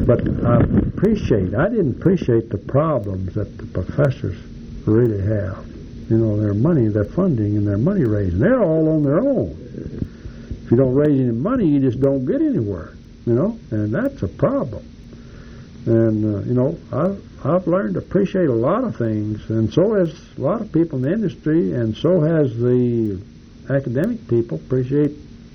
But I didn't appreciate the problems that the professors really have. You know, their money, their funding, and their money raising. They're all on their own. If you don't raise any money, you just don't get anywhere. You know, and that's a problem. And, you know, I've learned to appreciate a lot of things, and so has a lot of people in the industry, and so has the academic people appreciate.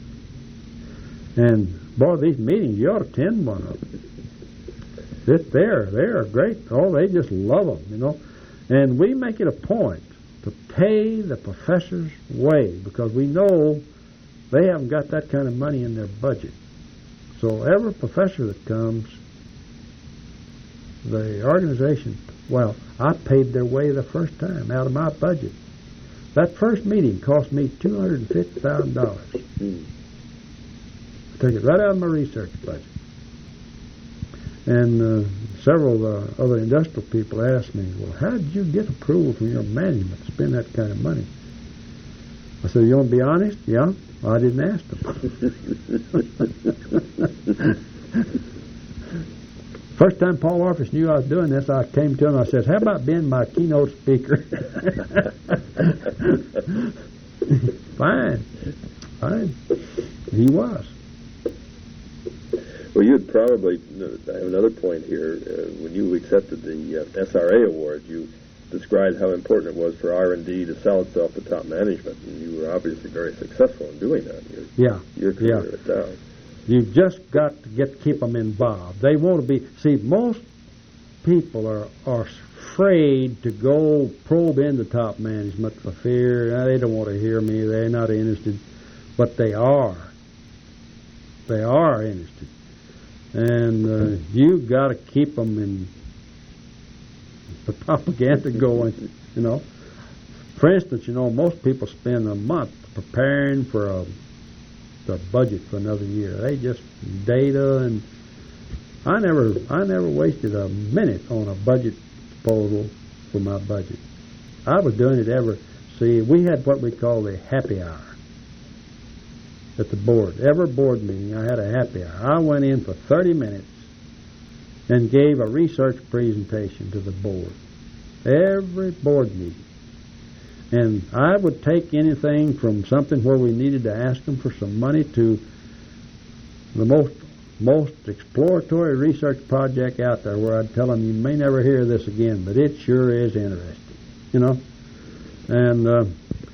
And, boy, these meetings, you ought to attend one of them. They're great. Oh, they just love them, you know. And we make it a point to pay the professors' way because we know they haven't got that kind of money in their budget. So every professor that comes, the organization, well, I paid their way the first time out of my budget. That first meeting cost me $250,000. I took it right out of my research budget. And several other industrial people asked me, well, how did you get approval from your management to spend that kind of money? I said, you want to be honest? Yeah. Well, I didn't ask them. First time Paul Orpheus knew I was doing this, I came to him and I said, how about being my keynote speaker? Fine. He was. Well, you'd probably, I have another point here. When you accepted the SRA award, you described how important it was for R&D to sell itself to top management, and you were obviously very successful in doing that. Your career at Dow. You've just got to keep them involved. They want to be. See, most people are afraid to go probe into top management for fear. They don't want to hear me. They're not interested, but they are. They are interested, and you've got to keep them in the propaganda going. You know, for instance, you know, most people spend a month preparing for the budget for another year. They just data, and I never wasted a minute on a budget proposal for my budget. I was doing it see, we had what we call the happy hour at the board. Every board meeting I had a happy hour. I went in for 30 minutes and gave a research presentation to the board. Every board meeting. And I would take anything from something where we needed to ask them for some money to the most exploratory research project out there where I'd tell them, you may never hear this again, but it sure is interesting, you know. And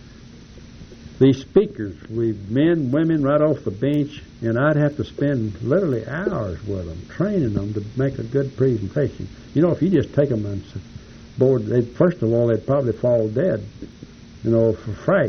these speakers, men, women, right off the bench, and I'd have to spend literally hours with them, training them to make a good presentation. You know, if you just take them on board, first of all, they'd probably fall dead, you know, for fright.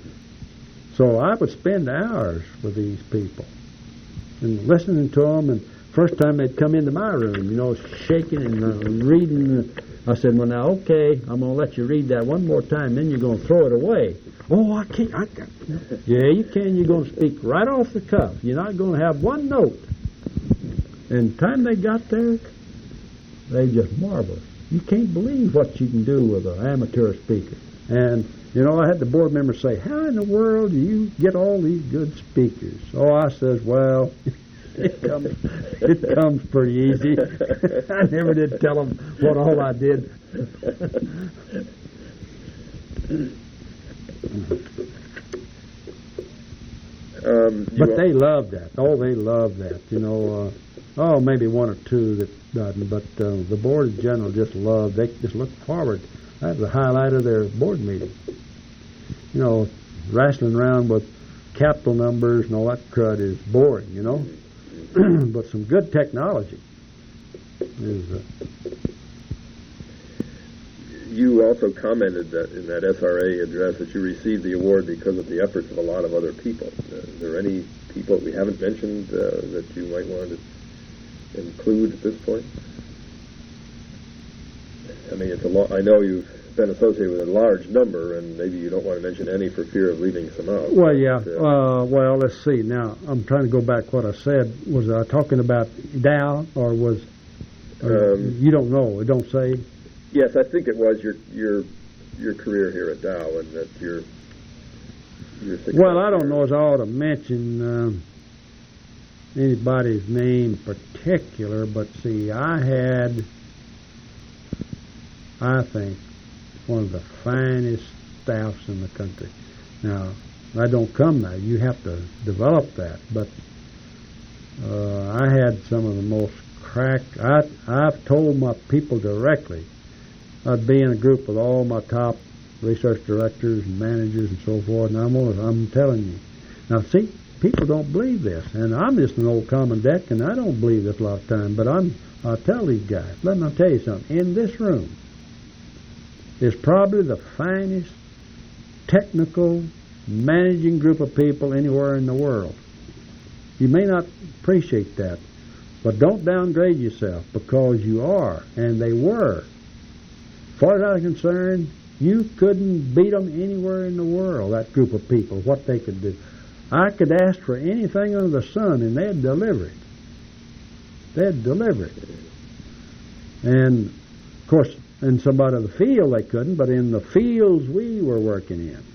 So I would spend hours with these people and listening to them. And first time they'd come into my room, you know, shaking and reading. I said, well, now, okay, I'm going to let you read that one more time, then you're going to throw it away. Oh, I can't. Yeah, you can. You're going to speak right off the cuff. You're not going to have one note. And the time they got there, they just marveled. You can't believe what you can do with an amateur speaker. And, you know, I had the board members say, how in the world do you get all these good speakers? Oh, I says, well, it comes pretty easy. I never did tell them what all I did. But they loved that. Oh, they loved that. You know, maybe one or two that doesn't, but the board in general just loved. They just looked forward. That was the highlight of their board meeting. You know, wrestling around with capital numbers and all that crud is boring, you know. But some good technology is. You also commented that in that SRA address that you received the award because of the efforts of a lot of other people. Are there any people that we haven't mentioned that you might want to include at this point? I mean, I know you've been associated with a large number, and maybe you don't want to mention any for fear of leaving some out. Well, yeah. Well, let's see. Now, I'm trying to go back what I said. Was I talking about Dow, or was... you don't know. It don't say? Yes, I think it was your career here at Dow, and that your success. Well, I don't know as I ought to mention anybody's name particular, but see, I think, one of the finest staffs in the country. Now, I don't come now. You have to develop that. But I had some of the most I've told my people directly. I'd be in a group with all my top research directors and managers and so forth, and I'm telling you. Now, see, people don't believe this, and I'm just an old commandant, and I don't believe this a lot of time, but I'll tell these guys. Let me tell you something. In this room is probably the finest technical managing group of people anywhere in the world. You may not appreciate that, but don't downgrade yourself, because you are, and they were. As far as I'm concerned, you couldn't beat them anywhere in the world, that group of people, what they could do. I could ask for anything under the sun, and they'd deliver it. They'd deliver it. And, of course, in some out of the field they couldn't, but in the fields we were working in.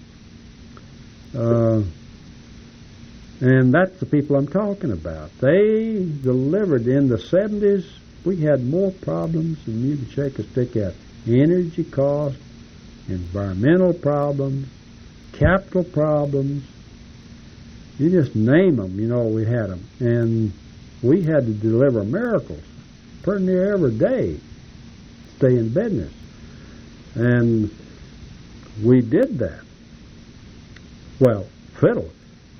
And that's the people I'm talking about. They delivered. In the 70s. We had more problems than you can shake a stick at. Energy cost, environmental problems, capital problems. You just name them, we had them. And we had to deliver miracles pretty near every day, stay in business. And we did that. Well, fiddle.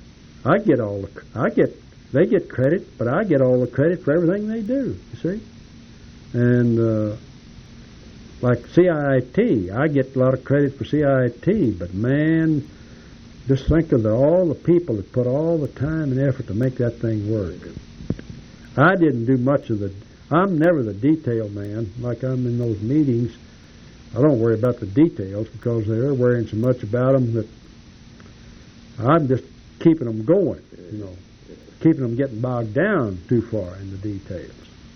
They get credit, but I get all the credit for everything they do, you see? And like CIT, I get a lot of credit for CIT, but man, just think of all the people that put all the time and effort to make that thing work. I didn't do much of I'm never the detail man, like I'm in those meetings. I don't worry about the details because they're worrying so much about them that I'm just keeping them going, keeping them getting bogged down too far in the details.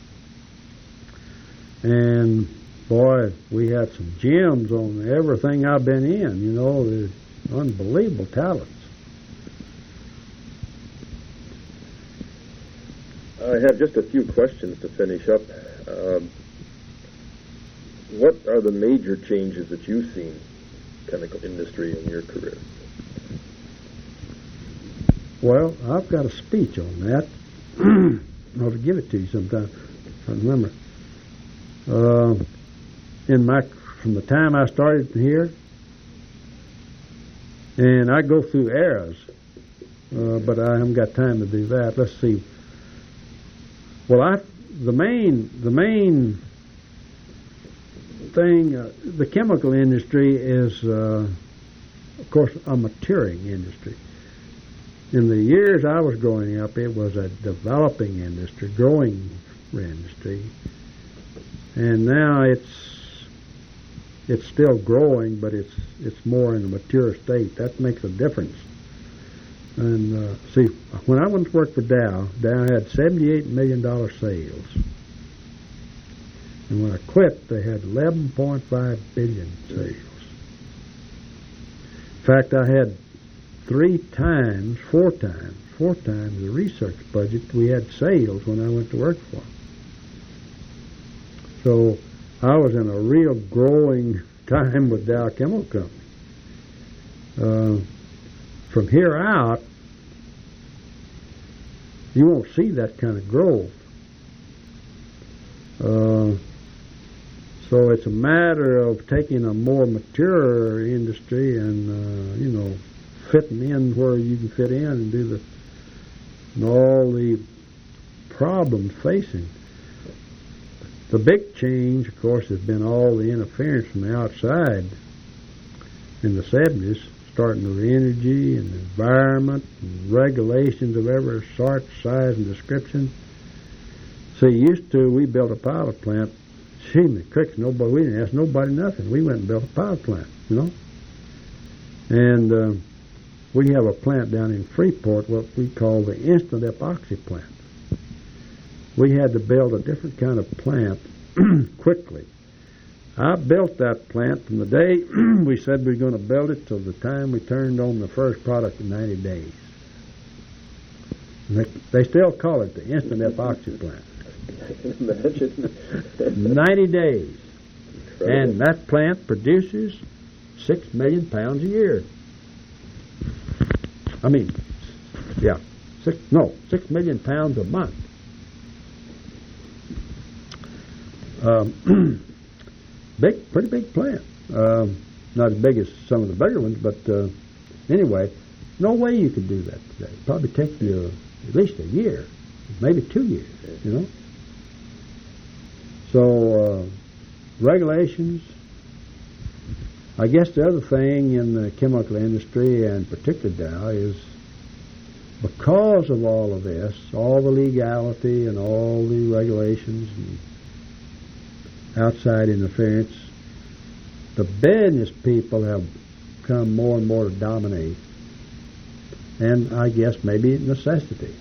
And boy, we had some gems on everything I've been in, there's unbelievable talents. I have just a few questions to finish up. What are the major changes that you've seen in the chemical industry in your career? Well, I've got a speech on that. I'll give it to you sometime. I remember. From the time I started here, and I go through eras, but I haven't got time to do that. Let's see. Well, the main thing, the chemical industry is, of course, a maturing industry. In the years I was growing up, it was a developing industry, growing industry, and now it's still growing, but it's more in a mature state. That makes a difference. And see, when I went to work for Dow had $78 million sales, and when I quit, they had 11.5 billion sales. In fact, I had four times the research budget we had sales when I went to work for them. So I was in a real growing time with Dow Chemical Company. From here out, you won't see that kind of growth. So it's a matter of taking a more mature industry and, fitting in where you can fit in and do all the problems facing. The big change, of course, has been all the interference from the outside in the 70s, starting with energy and environment and regulations of every sort, size, and description. See, we built a pilot plant. The cricks, we didn't ask nobody nothing. We went and built a pilot plant, And we have a plant down in Freeport, what we call the instant epoxy plant. We had to build a different kind of plant quickly. I built that plant from the day we said we were going to build it till the time we turned on the first product in 90 days. They still call it the instant epoxy plant. Imagine. 90 days. Incredible. And that plant produces 6 million pounds a year. I mean, yeah, 6 million pounds a month. Pretty big plant. Not as big as some of the bigger ones, but anyway, no way you could do that today. It'd probably take you at least a year, maybe 2 years, you know. So, regulations. I guess the other thing in the chemical industry, and particularly Dow, is because of all of this, all the legality and all the regulations and outside interference, the business people have come more and more to dominate. And I guess maybe necessity.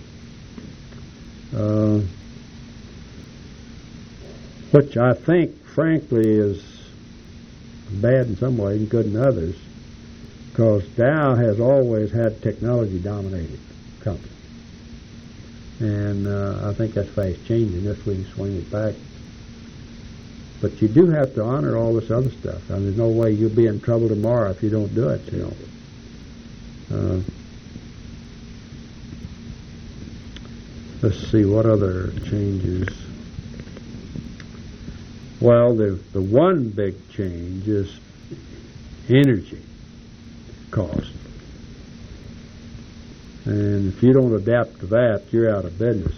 Which I think, frankly, is bad in some ways and good in others, because Dow has always had technology-dominated company. And I think that's fast changing if we can swing it back. But you do have to honor all this other stuff. I mean, there's no way you'll be in trouble tomorrow if you don't do it, you know. Let's see, what other changes? Well, the one big change is energy cost. And if you don't adapt to that, you're out of business.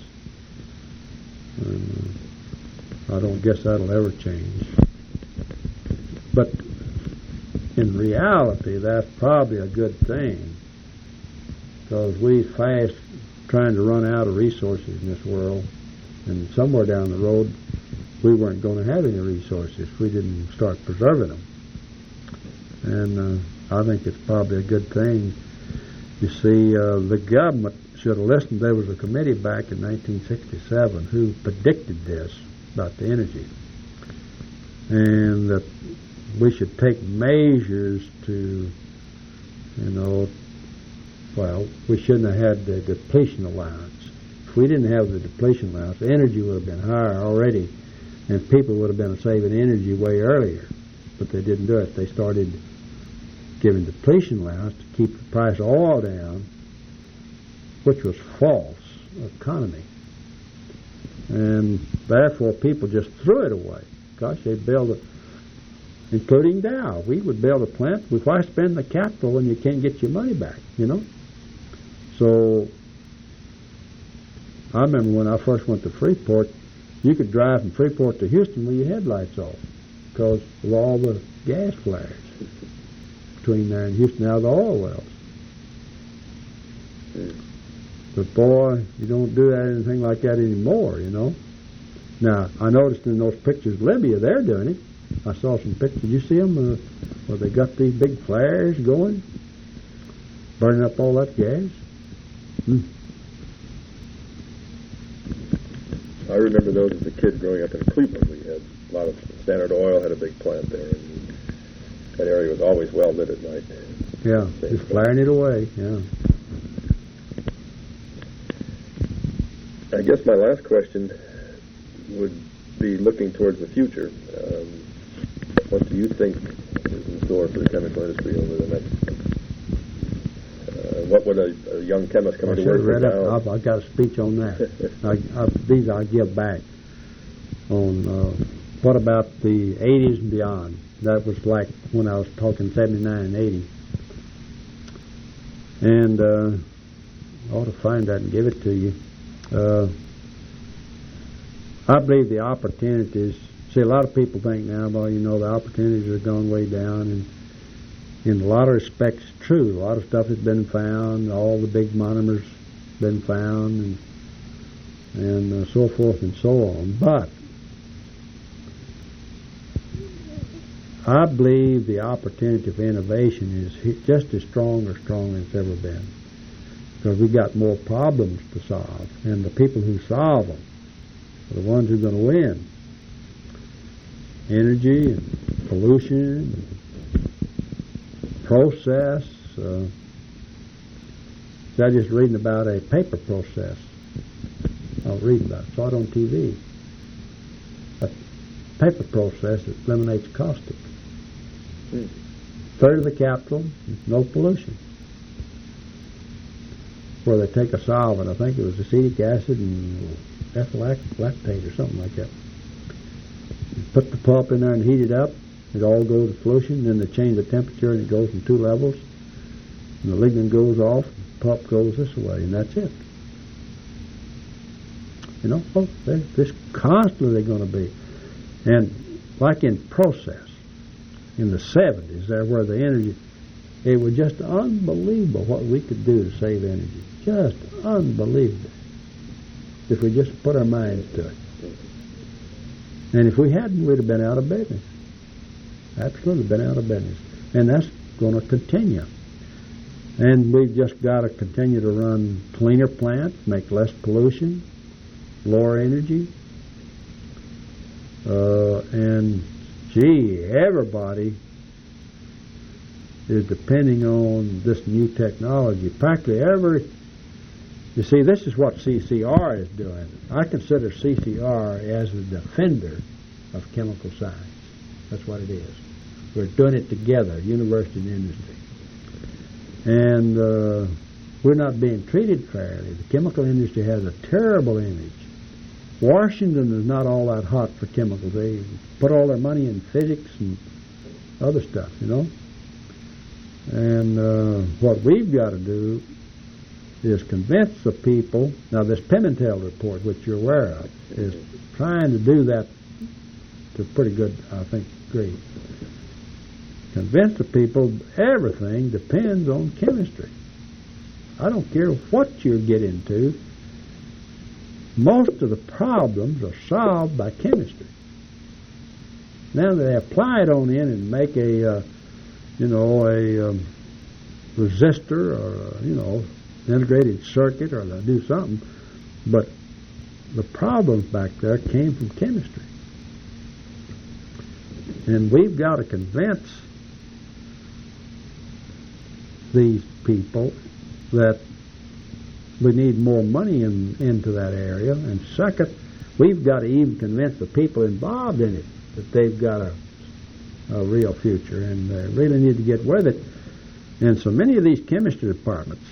I don't guess that'll ever change. But in reality, that's probably a good thing, because we fast trying to run out of resources in this world, and somewhere down the road we weren't going to have any resources if we didn't start preserving them. And I think it's probably a good thing. You see, the government should have listened. There was a committee back in 1967 who predicted this about the energy, and that we should take measures to, you know, well, we shouldn't have had the depletion allowance. If we didn't have the depletion allowance, the energy would have been higher already, and people would have been saving energy way earlier. But they didn't do it. They started giving depletion allowance to keep the price of oil down, which was false economy. And therefore people just threw it away. Gosh, they built it, including Dow. We would build a plant. Why spend the capital when you can't get your money back, you know? So I remember when I first went to Freeport, you could drive from Freeport to Houston with your headlights off because of all the gas flares between there and Houston out of the oil wells. But boy, you don't do that anything like that anymore, you know. Now, I noticed in those pictures of Libya, they're doing it. I saw some pictures. Did you see them where they got these big flares going, burning up all that gas? I remember those as a kid growing up in Cleveland. We had a lot of Standard Oil had a big plant there, and that area was always well lit at night. Yeah, just flaring it away. Yeah. I guess my last question would be looking towards the future. What do you think is in store for the chemical industry over the next? What would a young chemist coming to work with now? I've got a speech on that. These I'll give back on what about the 80s and beyond. That was like when I was talking 79 and 80. And I ought to find that and give it to you. I believe the opportunities, see, a lot of people think now, well, you know, the opportunities are going way down, and in a lot of respects, true. A lot of stuff has been found, all the big monomers been found, and so forth and so on. But I believe the opportunity for innovation is just as strong or stronger as it's ever been, because we got more problems to solve, and the people who solve them are the ones who are going to win. Energy and pollution, and process, I was just reading about a paper process. I was reading about it. Saw it on TV. A paper process that eliminates caustic. Third of the capital, no pollution. Where they take a solvent, I think it was acetic acid and ethyl lactate or something like that. Put the pulp in there and heat it up. It all goes to pollution. Then they change the temperature and it goes from 2 levels. And the lignin goes off. The pulp goes this way, and that's it. You know, they're just constantly going to be. And like in process, in the 70s, there where the energy, it was just unbelievable what we could do to save energy. Just unbelievable. If we just put our minds to it. And if we hadn't, we'd have been out of business. Absolutely been out of business. And that's going to continue. And we've just got to continue to run cleaner plants, make less pollution, lower energy. And, gee, everybody is depending on this new technology. Practically every... You see, this is what CCR is doing. I consider CCR as the defender of chemical science. That's what it is. We're doing it together, university and industry. And we're not being treated fairly. The chemical industry has a terrible image. Washington is not all that hot for chemicals. They put all their money in physics and other stuff, you know. And what we've got to do is convince the people. Now, this Pimentel report, which you're aware of, is trying to do that to a pretty good, I think, degree. Convince the people everything depends on chemistry. I don't care what you get into. Most of the problems are solved by chemistry. Now they apply it on in and make a resistor or integrated circuit, or they'll do something. But the problems back there came from chemistry. And we've got to convince these people that we need more money into that area. And second, we've got to even convince the people involved in it that they've got a real future and really need to get with it. And so many of these chemistry departments,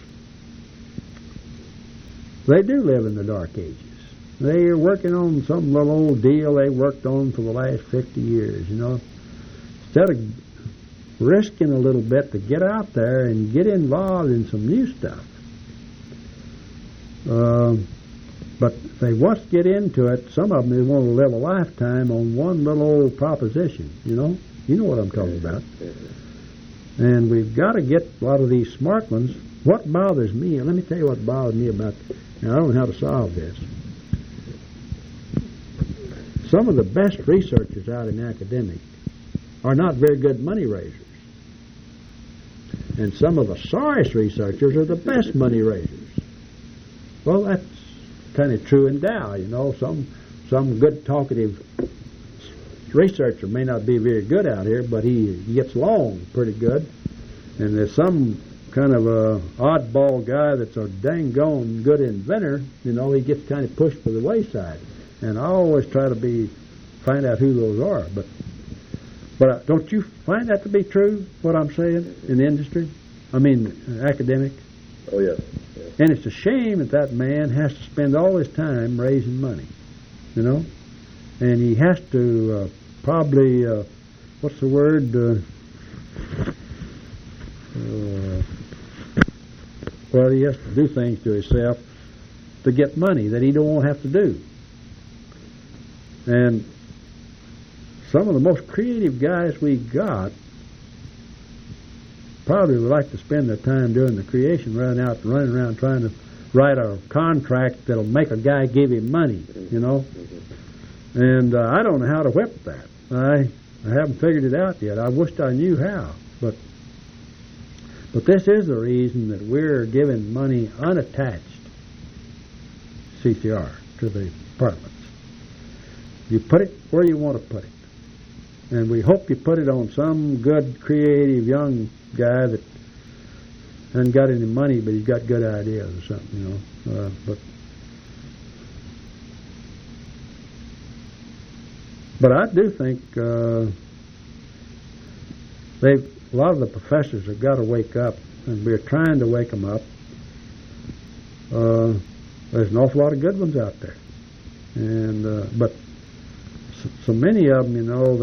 they do live in the dark ages. They are working on some little old deal they worked on for the last 50 years, you know. Instead of risking a little bit to get out there and get involved in some new stuff. But if they once get into it, some of them they want to live a lifetime on one little old proposition, you know. You know what I'm talking about. And we've got to get a lot of these smart ones. What bothers me, and let me tell you what bothers me about, now I don't know how to solve this. Some of the best researchers out in academic are not very good money raisers. And some of the sorriest researchers are the best money raisers. Well, that's kind of true in Dow, you know. Some good talkative researcher may not be very good out here, but he gets along pretty good. And there's some kind of a oddball guy that's a dang gone good inventor, you know, he gets kind of pushed to the wayside. And I always try to find out who those are. But don't you find that to be true, what I'm saying, in the industry? I mean, academic? Oh, yes. And it's a shame that man has to spend all his time raising money, you know? And he has to probably, what's the word? Well, he has to do things to himself to get money that he don't have to do. And some of the most creative guys we got probably would like to spend their time doing the creation, running around trying to write a contract that'll make a guy give him money, you know. And I don't know how to whip that. I haven't figured it out yet. I wished I knew how. But this is the reason that we're giving money unattached, CCR, to the departments. You put it where you want to put it. And we hope you put it on some good, creative young guy that hasn't got any money, but he's got good ideas or something, you know. But I do think a lot of the professors have got to wake up, and we're trying to wake them up. There's an awful lot of good ones out there, and but so many of them, you know,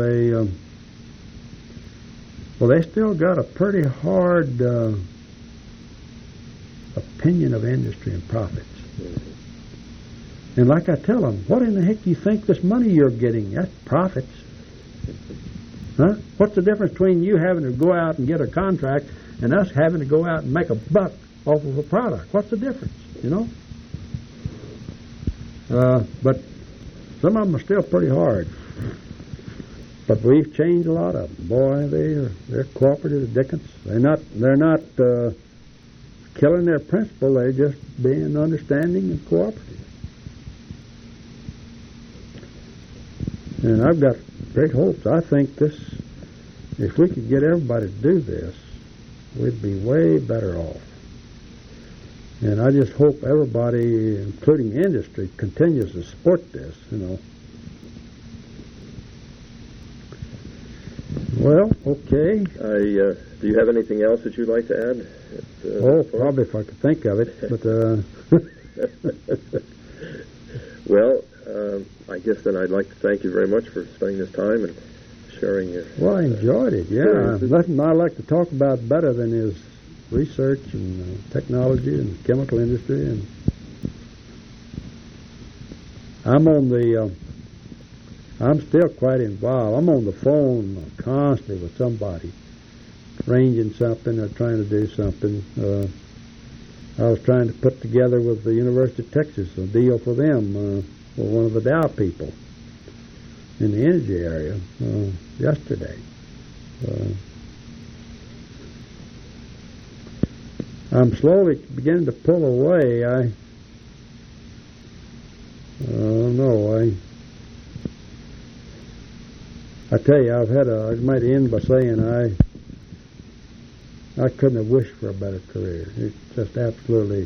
they still got a pretty hard opinion of industry and profits. And like I tell them, what in the heck do you think this money you're getting? That's profits. Huh? What's the difference between you having to go out and get a contract and us having to go out and make a buck off of a product? What's the difference, you know? But some of them are still pretty hard. But we've changed a lot of them. Boy, they're cooperative as dickens. They're not killing their principle. They're just being understanding and cooperative. And I've got great hopes. I think if we could get everybody to do this, we'd be way better off. And I just hope everybody, including industry, continues to support this, you know. Well, okay. Do you have anything else that you'd like to add? Probably if I could think of it. But well, I guess then I'd like to thank you very much for spending this time and sharing your... Well, I enjoyed it, yeah. Nothing I like to talk about better than his research and technology and chemical industry. And I'm still quite involved. I'm on the phone constantly with somebody, arranging something or trying to do something. I was trying to put together with the University of Texas a deal for them, for one of the Dow people in the energy area yesterday. I'm slowly beginning to pull away. I tell you, I might end by saying I couldn't have wished for a better career. It's just absolutely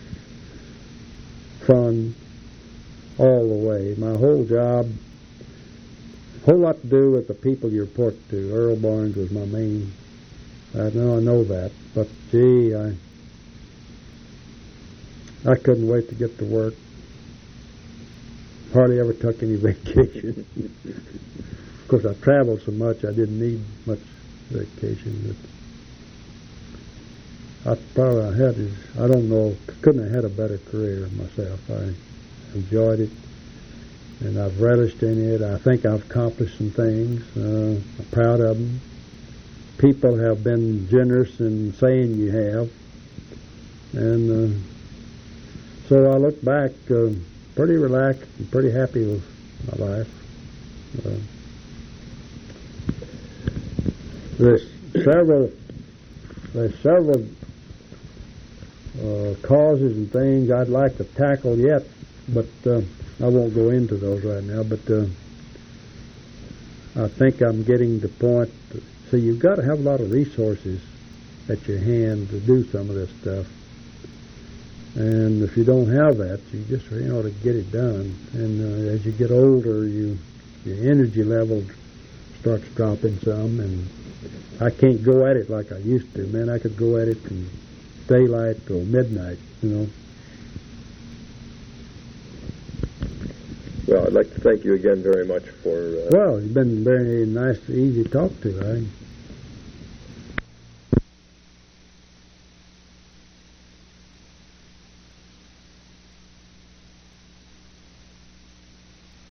fun all the way. My whole job, whole lot to do with the people you report to. Earl Barnes was my main. I know that, but gee, I couldn't wait to get to work. Hardly ever took any vacation. Of course, I traveled so much I didn't need much vacation. But I don't know, couldn't have had a better career myself. I enjoyed it, and I've relished in it. I think I've accomplished some things. I'm proud of them. People have been generous in saying you have. And so I look back pretty relaxed and pretty happy with my life. There's several causes and things I'd like to tackle yet, but I won't go into those right now. But I think I'm getting to the point. So you've got to have a lot of resources at your hand to do some of this stuff. And if you don't have that, you just ought to get it done. And as you get older, your energy level starts dropping some, and I can't go at it like I used to. Man, I could go at it from daylight till midnight, you know. Well, I'd like to thank you again very much for... Well, you've been very nice, easy to talk to.